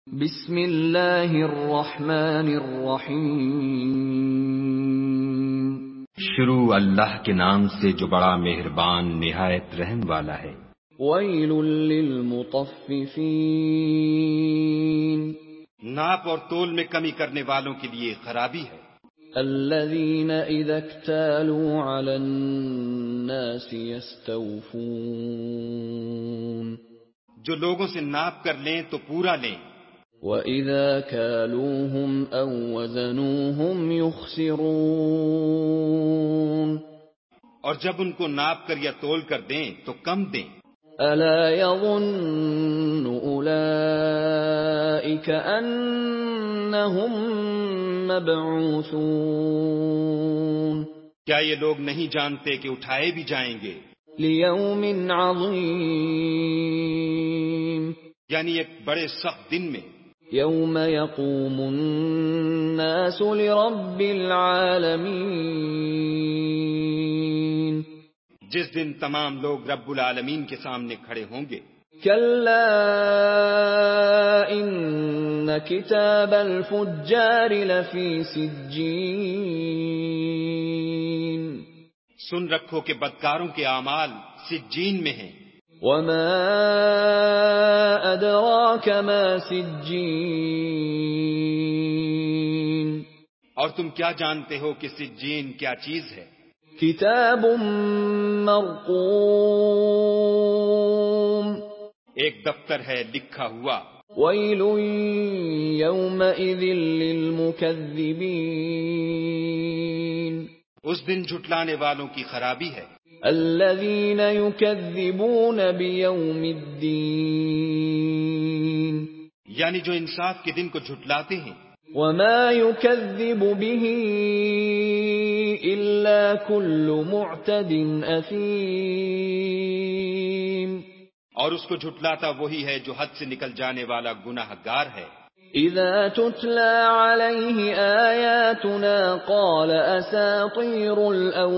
بسم اللہ الرحمن الرحیم۔ شروع اللہ کے نام سے جو بڑا مہربان نہایت رحم والا ہے۔ ویل للمطففین، ناپ اور تول میں کمی کرنے والوں کے لیے خرابی ہے۔ الذین اذا اکتالوا علی الناس یستوفون، جو لوگوں سے ناپ کر لیں تو پورا لیں، وَإِذَا كَالُوهُمْ أَوْ وَّزَنُوهُمْ يُخْسِرُونَ، اور جب ان کو ناپ کر یا تول کر دیں تو کم دیں۔ أَلَا يَظُنُّ أُولَئِكَ أَنَّهُمْ مَبْعُوثُونَ، کیا یہ لوگ نہیں جانتے کہ اٹھائے بھی جائیں گے؟ لِيَوْمٍ عَظِيمٍ، یعنی ایک بڑے سخت دن میں، يَوْمَ يَقُومُ النَّاسُ لِرَبِّ الْعَالَمِينَ، جس دن تمام لوگ رب العالمین کے سامنے کھڑے ہوں گے۔ كَلَّا إِنَّ كِتَابَ الْفُجَّارِ لَفِي سِجِّينٍ، سن رکھو کہ بدکاروں کے اعمال سجین میں ہیں۔ وَمَا أَدْرَاكَ مَا سِجِّينٌ، اور تم کیا جانتے ہو کہ سجین کیا چیز ہے؟ كِتَابٌ مَّرْقُومٌ، ایک دفتر ہے لکھا ہوا۔ وَيْلٌ يَوْمَئِذٍ لِّلْمُكَذِّبِينَ، اس دن جھٹلانے والوں کی خرابی ہے۔ الذين يكذبون بيوم الدين، یعنی جو انصاف کے دن کو جھٹلاتے ہیں۔ وما يكذب به إلا كل معتد أثيم، اور اس کو جھٹلاتا وہی ہے جو حد سے نکل جانے والا گناہ گار ہے۔ إذا تتلى عليه آياتنا قال أساطير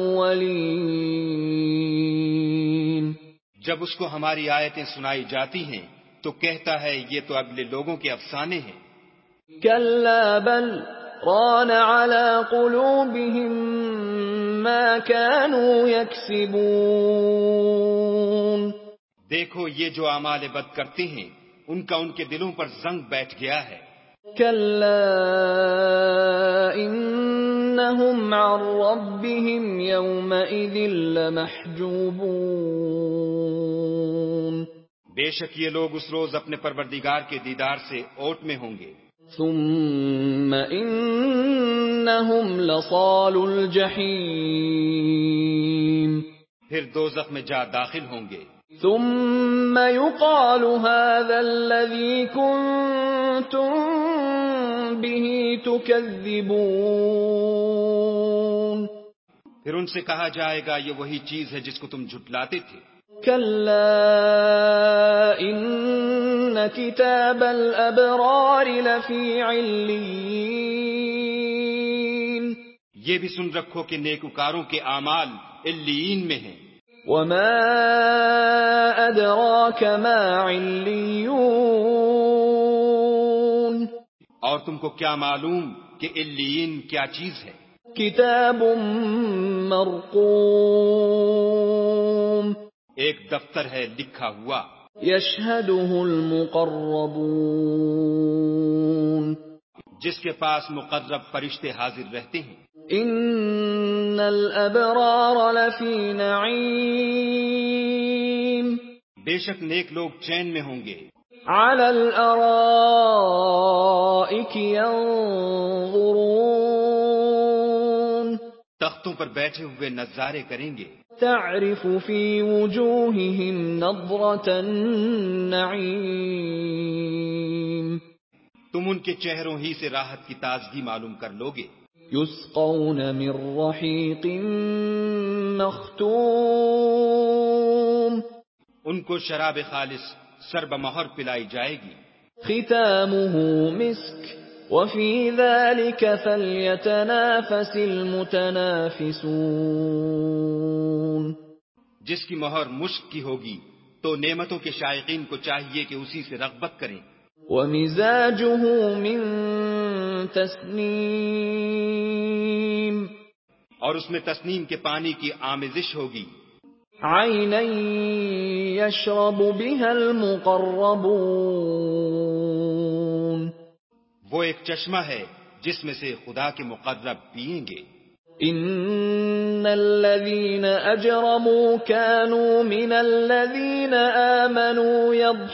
الأولين، جب اس کو ہماری آیتیں سنائی جاتی ہیں تو کہتا ہے یہ تو اگلے لوگوں کے افسانے ہیں۔ كلا بل ران على قلوبهم ما كانوا يكسبون، دیکھو یہ جو اعمال بد کرتے ہیں ان کا ان کے دلوں پر زنگ بیٹھ گیا ہے۔ كلا إنهم عن ربهم يومئذ لمحجوبون، بے شک یہ لوگ اس روز اپنے پروردگار کے دیدار سے اوٹ میں ہوں گے۔ ثم إنهم لصال الجحيم، پھر دوزخ میں جا داخل ہوں گے۔ ثم يقال هذا الذي كنتم به تكذبون، پھر ان سے کہا جائے گا یہ وہی چیز ہے جس کو تم جھٹلاتے تھے۔ كلا إن كتاب الأبرار لفي عليين، یہ بھی سن رکھو کہ نیکوکاروں کے اعمال علیین میں ہیں۔ وما أدراك ما عليون، اور تم کو کیا معلوم کہ علیین کیا چیز ہے؟ كتاب مرقوم، ایک دفتر ہے لکھا ہوا۔ يشهده المقربون، جس کے پاس مقرب فرشتے حاضر رہتے ہیں۔ ان الابرار لفی نعیم، بے شک نیک لوگ چین میں ہوں گے۔ علی الارائک ینظرون، تختوں پر بیٹھے ہوئے نظارے کریں گے۔ تعرف فی وجوہہم نضرة النعیم، تم ان کے چہروں ہی سے راحت کی تازگی معلوم کر لوگے۔ یسقون من رحیق مختوم، ان کو شراب خالص سرب مہر پلائی جائے گی۔ ختامہ مسک، وفی ذلک فلیتنافس المتنافسون، جس کی مہر مشک کی ہوگی تو نعمتوں کے شائقین کو چاہیے کہ اسی سے رغبت کریں۔ ومزاجه من تسنیم اور اس میں تسنیم کے پانی کی آمیزش ہوگی. عینا یشرب بها المقربون وہ ایک چشمہ ہے جس میں سے خدا کے مقرب پئیں گے. ان الذين اجرموا كانوا من الذين آمنوا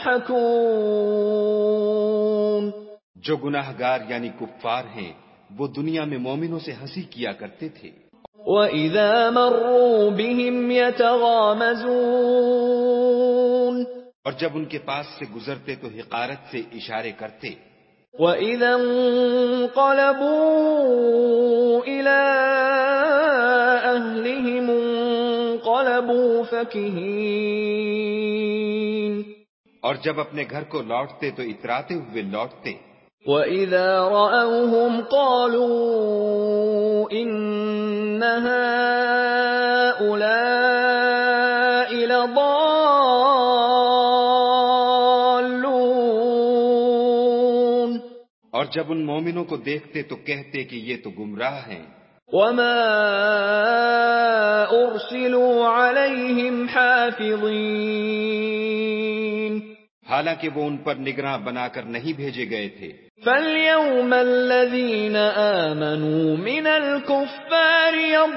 يضحكون جو گناہگار یعنی کفار ہیں وہ دنیا میں مومنوں سے ہنسی کیا کرتے تھے. وَإِذَا مَرُّوا بِهِمْ يَتَغَامَزُونَ اور جب ان کے پاس سے گزرتے تو حقارت سے اشارے کرتے. وَإِذَا انقلبوا إِلَىٰ أَهْلِهِمْ انقلبوا فَكِهِينَ اور جب اپنے گھر کو لوٹتے تو اتراتے ہوئے لوٹتے. وَإِذَا رَأَوْهُمْ قَالُوا إِنَّ هَٰؤُلَاءِ لَضَالُّونَ اور جب ان مومنوں کو دیکھتے تو کہتے کہ یہ تو گمراہ ہیں. وَمَا أُرْسِلُوا عَلَيْهِمْ حَافِظِينَ حالانکہ وہ ان پر نگراں بنا کر نہیں بھیجے گئے تھے. فَالْيَوْمَ الَّذِينَ آمَنُوا مِنَ الْكُفَّارِ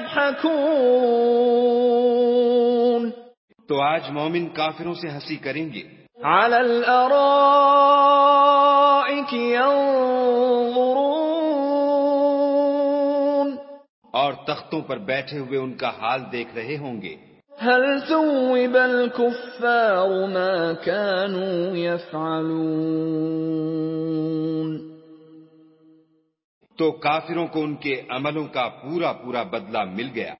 يَضْحَكُونَ تو آج مومن کافروں سے ہنسی کریں گے. عَلَى الْأَرَائِكِ يَنظُرُونَ اور تختوں پر بیٹھے ہوئے ان کا حال دیکھ رہے ہوں گے. هَلْ ثُوِّبَ الْكُفَّارُ مَا كَانُوا يَفْعَلُونَ تو کافروں کو ان کے عملوں کا پورا پورا بدلہ مل گیا.